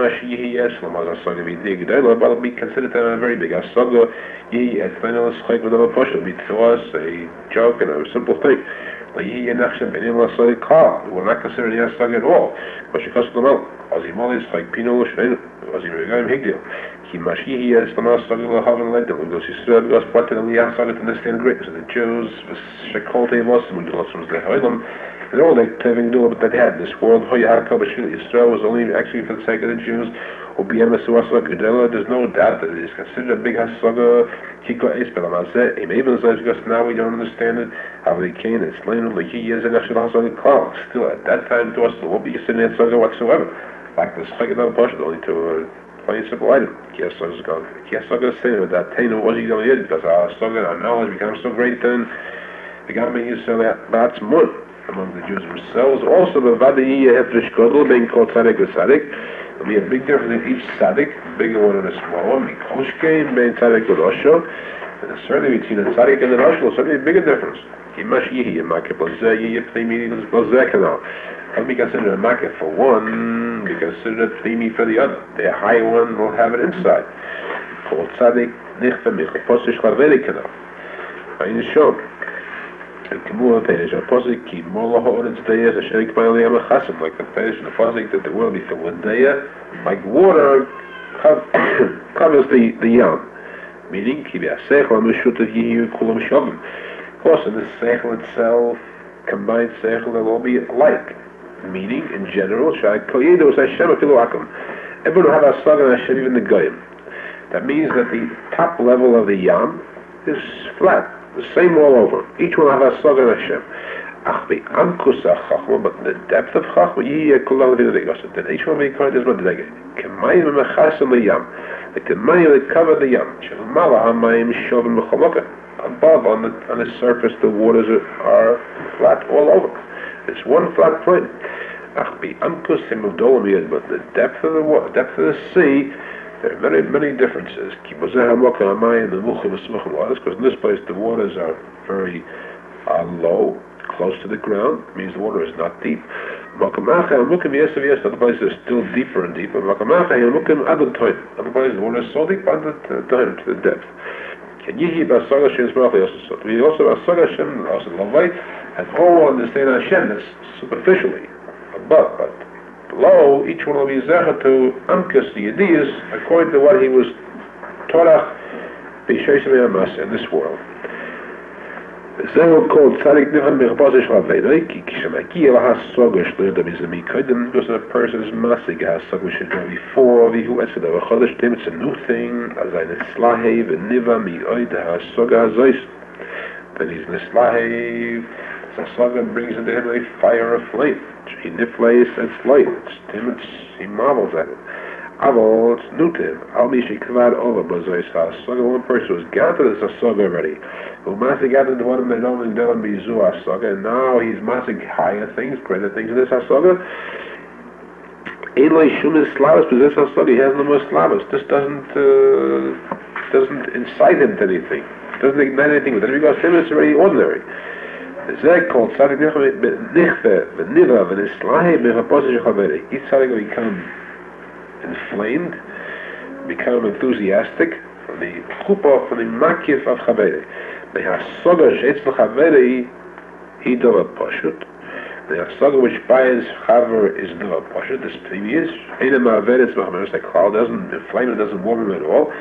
But it'll be considered a very big asaga. Be to us a joke and a simple thing. We're not considered the asaga at all. But she costs them out. Azimol is like Pino Shen, Azimigam Higdil. Kimashi is the master of the Havan Lentil, because he served us what in the outside to understand great. So the Jews, Shekolte Muslim, the Hoylam, and all that having to do but that had this world, Israel was only actually for the sake of the Jews. There's no doubt that it is considered a big hasaga. Because now we don't understand it, how they came and slain him, like he is an actual hasaga cloud. Still, at that time to us, there won't be a sin hasaga whatsoever. Like this Chagedal Pasha, only to a plain simple item. Kiyasaga is saying that Tainu was he only did, because our hasaga, our knowledge becomes so great then, the government used to say that's mun among the Jews themselves. Also, the Vadayi Hefresh Godel being called Tzaddik with Tzaddik. There'll be a big difference in each tzaddik, a bigger one and a small one. Mikoshkein bein tzaddik with Osho, and certainly between a tzaddik and an Osho, will certainly be a bigger difference. Kimash yihi, a makeh blazeh, yihi pnimi blazeh kanal. Can't be considered a makeh for one, be considered a pnimi for the other. The high one will have it inside. Called tzaddik nichve michel posish larveli kanal. Ayin shom. And Kimura Pedish, a posik, ki mola ha'oretz deyah, a sherik ma'alei ha'machasim, like the Pedish and the posik that the world be filled with deyah, like water covers the yam. Meaning, ki b'asechel ha'meshutav yihi kulam shovim. Of course, in the sechel itself, combined sechel, they'll all be alike. Meaning, in general, shai kol yedos Hashem afilu akum. Everyone will have a sag and Hashem, even the goyim. That means that the top level of the yam is flat. The same all over. Each one will have a Sag and Hashem. But the depth of Chachma, then each one will be called as Madrege. Kemayim mechasim liyam. Like the mayim that cover the yam. Shelmala hamayim shovim mechalokah. Above, on the surface, the waters are flat all over. It's one flat point. But the depth of the water, depth of the sea, there are many, many differences. Because in this place the waters are very low, close to the ground. It means the water is not deep. Other places are still deeper and deeper. Other places the water is so deep under to the depth. We also have Hashem, also Lavai, and all understand Hashem superficially, above, but below, each one will be zecher to amkas the ideas according to what he was torach in this world. Zecher called tzaddik nifan b'chaposish lavedoi ki kishamakiya lahasogosh l'yodam izami because a person's masig hasogosh should go before vihu etzed of a chodesh tim. It's a new thing as a neslahev and niva mi'oid hasoga hazois. Then he's neslahev. Sasaga brings into him a fire of flame. He niflays that's light. It's timid. He marvels at it. Aval, it's new to him. Almishi kvad over bazois hasaga. One person was gathered as hasaga already. Umasig gathered one of them that only done bizu hasaga, and now he's masig higher things, greater things in this hasaga. Eloi shumis slavas, but this hasaga he has no more slavas. This doesn't incite him to anything. Doesn't ignite anything with it because him it's already ordinary. Zeh called tzaddik nichve v'niva v'nislahe b'chaposish chaveri. Each tzaddik will become inflamed, become enthusiastic from the chuppah, from the makif of chaveri. Mehasoga sheitz l'chaveri hidova pashut The Asaga which buys Chaver is the Pasha, this previous. Ain't Ma'avedes Machameres, the cloud doesn't inflame it, doesn't warm him at all.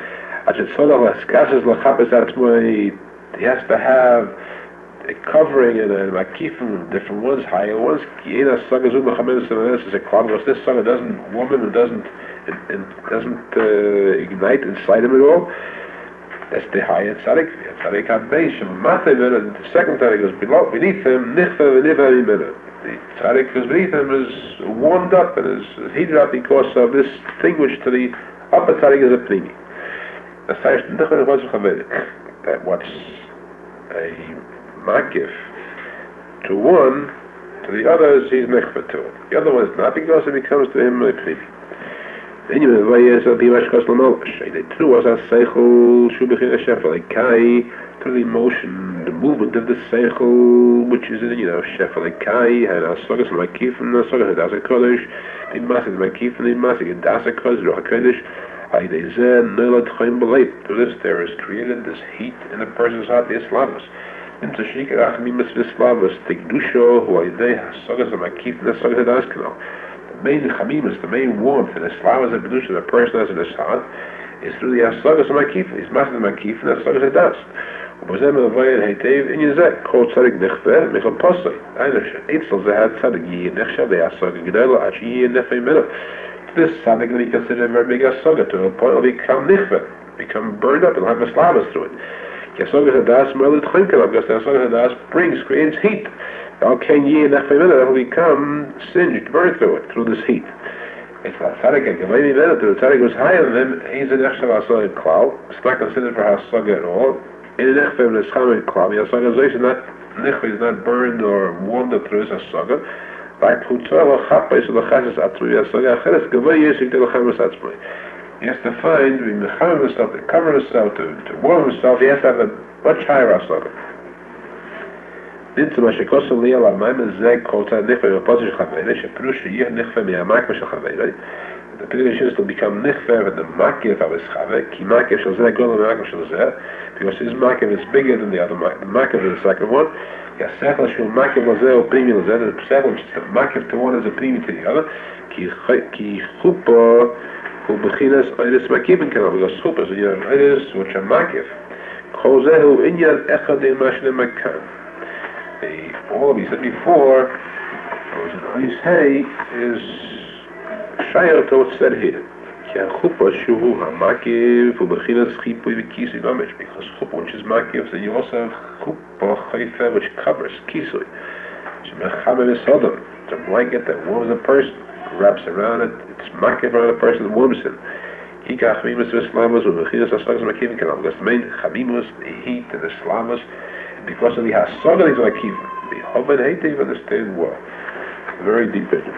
He has to have a covering and a makifim, different ones, higher ones. This is a cloud, because this saga doesn't warm him, it doesn't ignite inside him at all. That's the higher tzaddik. Tzaddik HaBeis, the second tzaddik goes below, beneath him, nichva v'niva imena. The tzaddik goes beneath him is warmed up and is heated up because of this thing which to the upper tzaddik is a pnimi. That what's a makif to one, to the others he's nechva to it. The other one is not, because it becomes to him a pnimi. Then you know, the was a seichel shubichin shefel kai through the emotion, the movement of the seichel, which is in shefel kai and asagas makif and asagas das a kodesh, the masik makif and the masik das a kodesh roch kodesh. Through this there is created this heat in a person's heart, the Islavas. Into Shikar Achmimas Vislavas, the Gdusho, who are they, Hasagas and Makif, and the Sagas Das Canal. The main Chamimas, the main warmth in the Slavas and Gdusha the person has in his heart is through the Hasagas and Makif. He's Master Makif and the Sagas Das. ובזה מבואר היטב עניין זה, כל צדיק נכפה מכל פוסי. היינו שאצל זה הצדיק יהיה נחשב והסוגה גדולה עד שיהיה נפה ממנו. This tzaddik that he considered a very big asaga, to a point where he become nichva, become burned up, and have a slavas through it. Asaga hadas melit chimkalav, because the asaga hadas creates heat. Al ken ye nechva minute, that will become singed, burned through it, through this heat. It's not tzaddik, and maybe minute, the tzaddik was higher than him, he's a nechshav asaga klav, it's not considered for asaga at all. In a nechva in a schamet klav, the asaga is not, nichva is not burned or warmed up through this asaga. Like he has to find, he has to cover himself, to warm himself, he has to have a much higher asaga. The pilgrim will become nichver with the makif of his chave, ki makif shel zeh gol makif shel zeh, because his makif is bigger than the other makif. The makif is the second one. Yasechel shel makif lezeh or primi lezeh. The sechel, which is the makif to one, is a primi to the other. Ki chuppah hu bechinas oides makifin kanal, because chuppah is oides which are makif. Kol zeh hu inyan echad in mashne makan. All of you said before, ois hey is Shayar to what's said here. Chuppah shuhu hamakiv ubechinas chipui v'kisui mamish, because chuppah, which is makiv, then you also have chuppah chayfa, which covers kisui. Shemechamem is hodam. It's a blanket that warms a person, wraps around it. It's makiv around a person that warms him. Kika chamimus v'slamas ubechinas asagas makivin kanal. Because the main chamimus, the heat and the slamas, because of the hasaga is makiv. The hoven hate to understand what. Very deep vision.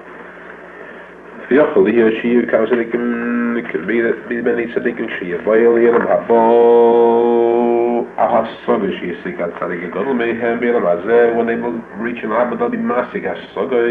He or she comes in, it can be that many tzaddikim she avoid them habo ahasaga she seek out tzaddik gadol mehem b'elam hazeh, when they will reach an abad they'll be masig hasaga,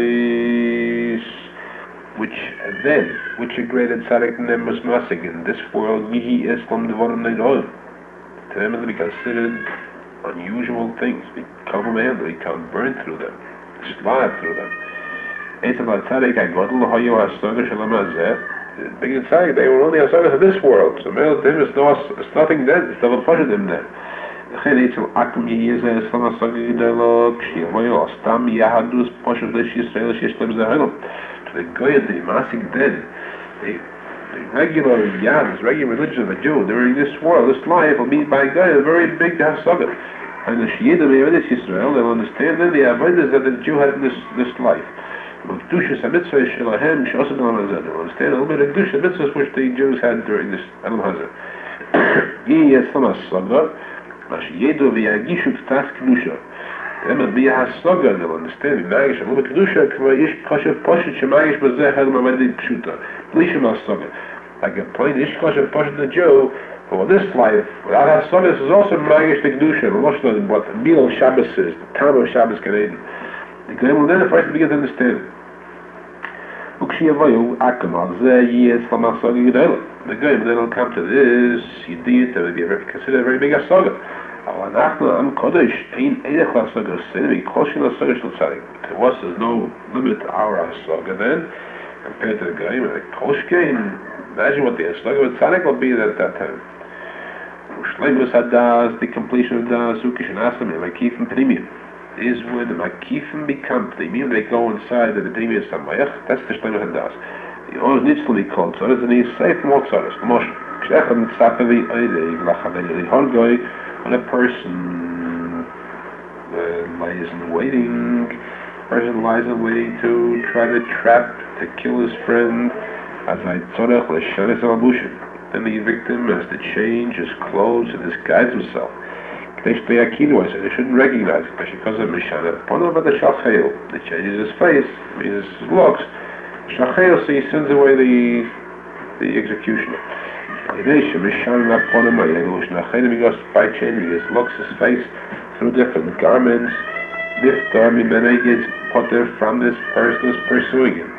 which a greater tzaddik nem was masig in this world yihi eslam devarim neidon. To them it'll be considered unusual things, become burned through them, slide through them. It's about tzaddik hagadol hayu hasaga shalom hazeh. The big tzaddik, they were only hasagas of this world. So it's nothing then. It's double pleasure them then. L'chein eitzel akum yiyezeh eslam hasaga gedolok shiavoyu astam yahadus poshav lesh Yisrael shishtem zehelom. To the goy the masik then, the regular yad, this regular religion of a Jew during this world, this life will be by God a very big hasaga. And the Shiyidam Yevedis Yisrael, they'll understand then the avodas that the Jew had in this life. Kedushas HaMitzvah Shelahem Sh'osem Elam Hazeh. They'll understand a little bit of Kedushas HaMitzvahs which the Jews had during this Elam Hazeh. Yi Yeslam HaSaga, Mash Yedu V'yagishu K'tas Kedusha. Them will be a Hasaga, they'll understand. V'yagish a little bit Kedusha, K'va Yish Koshev Poshet Shemagish B'zeh Hedem HaMedid Pshuta. Plishim HaSaga. Like a plain Yish Koshev Poshet the Jew, for this life, without Hasaga, this is also Magish the Kedusha. What the meal of Shabbos is, the time of Shabbos Canadian. The Goyim will then the first begin to understand. The Goyim then will come to this, Yidiyat, that would be considered a very big asaga. אבל אנחנו עם קודש, אין ערך להשגה סינמי, כל שאין להשגה של צדיק. To us there's no limit to our השגה then, compared to the guy, כל שכן, imagine what the השגה of tzaddik will be at that time. Shleimus hadas, the completion of das, ukishin asam, and makifim pnimiyim. Is when the makifim become pnimiyim, they go inside the pnimiyim samayach, that's the shleimus hadas. The oz needs to be called tzoros, and he's safe from all tzoros. L'mosh, k'shechem tzapevi oidei, v'lachavei horgoi, when a person lies in waiting, to try to trap, to kill his friend, as I tzorech l'shanes al-abushin. Then the victim has to change his clothes and disguise himself. They shouldn't recognize it, because of Mishana. They changes his face, means his looks. Shachayel, so he sends away the executioner. Because by changing his looks, his face, through different garments, gets put there from this person is pursuing him.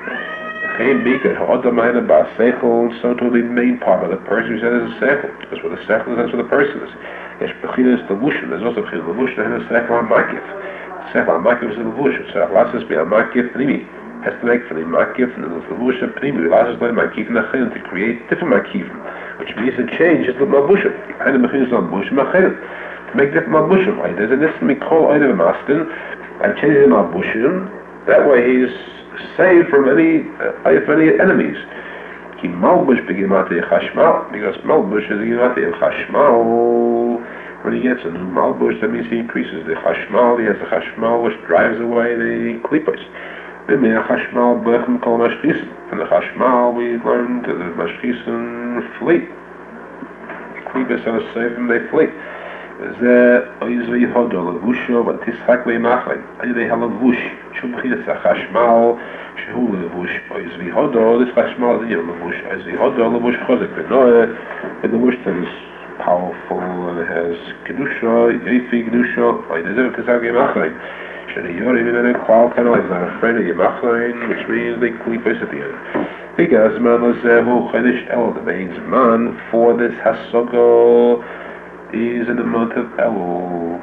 So to the main part of the person who says is a seichel, because what the seichel is, that's what the person is. There's also a levush and a seichel makif. Seichel makif is a levush. Seichel lasses be a makif primi. Has to make for the makif and the levush and primi. Lasses by makif nachin to create different makif, which means to change is the mabushim. And the mechin is mabushim machin to make different mabushim. Right? There's an instant we call item mastin and change the mabushim. That way he's saved from any enemies. Ki malbush begimatei chashmal, because malbush is begimatei chashmal. When he gets a new malbush, that means he increases the chashmal. He has the chashmal which drives away the klippos. Then the chashmal bechem kol mashchisim. From the chashmal we learn that the mashchisim flee. The klippos are saved and they flee. זה אויז ויהודו לבושו ותשחק וימחלן על ידי הלבוש שוב בחינת החשמל שהוא לבוש אויז ויהודו this חשמל זה לבוש אויז ויהודו לבוש חוזק ונועה and the bush that is powerful and it has kedusha יפי קדושו אוי זה ותשחק וימחלן שאני יורי ממנו כלל כאן he's not afraid of ימחלן which means they klippos at the end because man לזהו חדש אל the main man for this hasogol is in the month of Elul.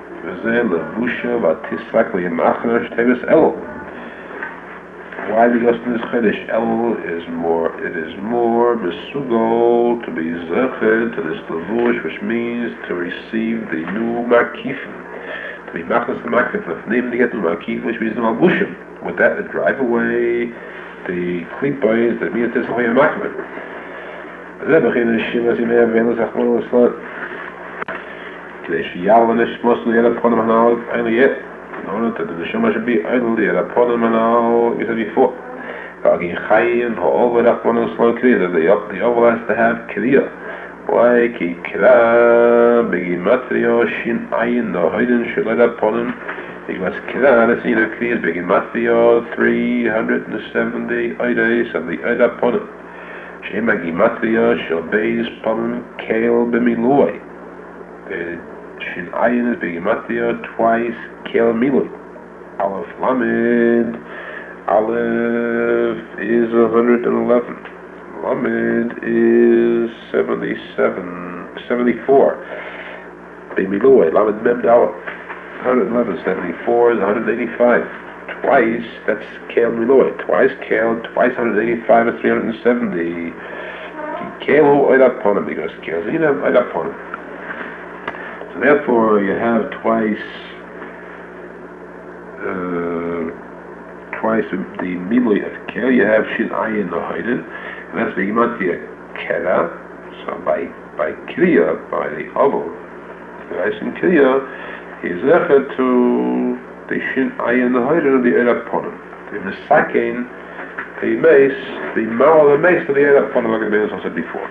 Why? Because in this Chodesh Elul it is more mesugol to be zeched to this levush, which means to receive the new makif, to be machnas the makif, to get the makif, which means the malbushim. With that, to drive away the klippos, that means this way a makif. כדי שיעל ונשמוס ליד הפון המנהל אין לי in order that the neshama should be idle ליד הפון המנהל we said before והגין חיים העובר הפון הסלון קריאה the over has to have קריאה why כי קריאה בגימטריו שין עין נהוידן שליד הפונם because קריאה that's either קריאה בגימטריו 370 אידס of the איד הפונם שהם הגימטריו של בייס פונם קייל במילוי Shin Ayin is Begimatria twice, Kel Milui. Aleph Lamed. Aleph is 111. Lamed is 74. Bemilui, Lamed Mem Aleph. 111, 74 is 185. Twice, that's Kel Milui. Twice Kel, twice 185 is 370. Kel Hu Oidat Ponim, because Kel Zina Oidat Ponim. So therefore, you have twice the milui of kel. You have shin ayin nohiden, and that's begimatria kera. So by kriya, by the oval, the ice in kriya, he's lechet to the shin ayin nohiden of the eraponim. The misakein, the mace, the mal of the mace of the eraponim, like the Benzel said before.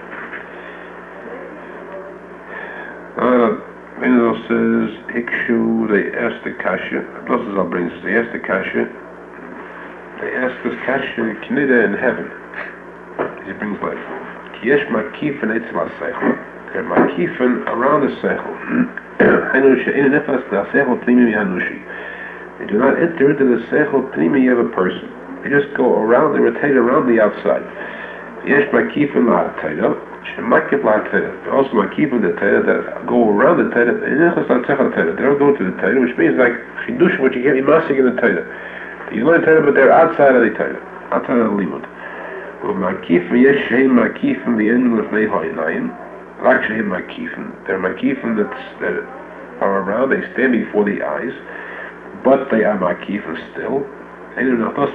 Benzel says, Hikshu, they asked the kasha, Blessed brings they asked the kasha, they asked this kasha, Knida in heaven. He brings life. Kiyesh makifin etzel ha-seichel. There are makifin around the seichel. Hanusha, in nefas the seichel pnimi hanushi. They do not enter into the seichel pnimi of a person. They just go around, they rotate around the outside. Yesh makifin la-taida. Shemakif la Torah. Also makif the Torah that go around the Torah. They don't go to the Torah, which means like chidush, what you get imasig in the Torah. You learn Torah, but they're outside of the Torah, outside of the limud. Makif yesh shehem makifim the end of lefnei ha'inayim. Like shehem makifim, they're makifim that are around. They stand before the eyes, but they are makifim still. And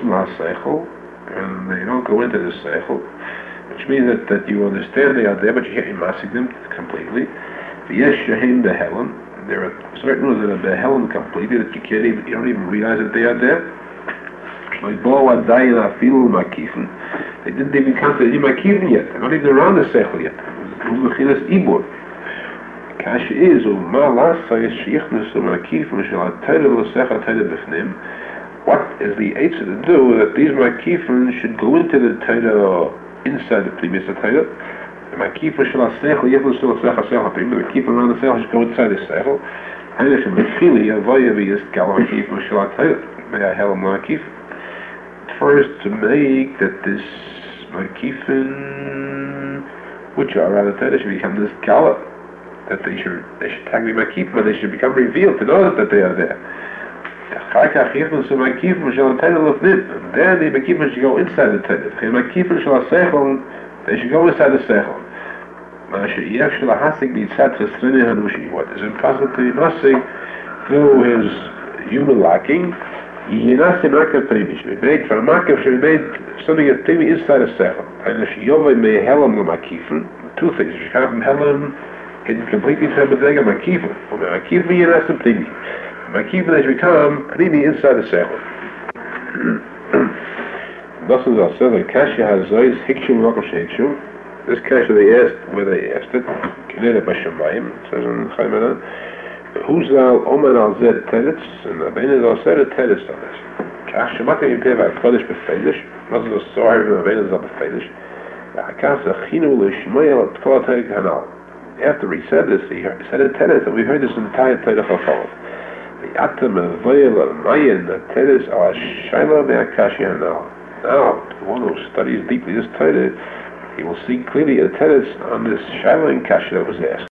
they don't go into the seichel, which means that you understand they are there, but you can't imasig them completely. Yesh shehem behelim, there are certain ones that are behelim completely that you don't even realize that they are there. Like bo adayin afilu makifim, they didn't even come to the makifim yet. They're not even around the seichel yet. U'mechilas ibur. Kasha is u'ma lasa yeshichnus u'makifim shel ha'tayla l'secha tayla b'fnim. What is the eitzah to do that these makifim should go into the Torah inside the previous Torah? The makifim shel ha'seichel yechlus shel ha'secha seichel prim. The makifim around the seichel should go inside the seichel. And if mefili avoya v'yizgal makifim shel ha'torah, may I help makifim. First, to make that this makifim which are around the Torah should become this gala, that they should tag me makifim, but they should become revealed to know that they are there. And then the makifim should go inside the Torah. They should go inside the seichel. What is impossible to be masig through his human lacking. For a makif should be made something that's maybe inside a seichel. And if yovay may helam makifim, two things. You can't helam in completely term of the makifim. Or makifim yinasim primi. Makifim they should become primi inside the seichel. Thus as I said, the kasha has zois hikshum rokel sheikshum. This kasha they asked where they asked it. Kineda b'shamayim. It says in Chaymanan. Who's al omen al zed teretz, and the bein is al zed teretz on this. Kach shemata yimpev ha-kodesh b'feidish, mazal ha-sohar and the bein is al b'feidish. Ha'kas achinu l'shmoyel at kol ha-teretz hanal. After he said this, he said a teretz, and we heard this entire teretz ha-follow. The atam ha-voyel al-mayin, the teretz al-shayla me-ha-kashi hanal. Now, one who studies deeply this teretz, he will see clearly a teretz on this shayla and kashi that was asked.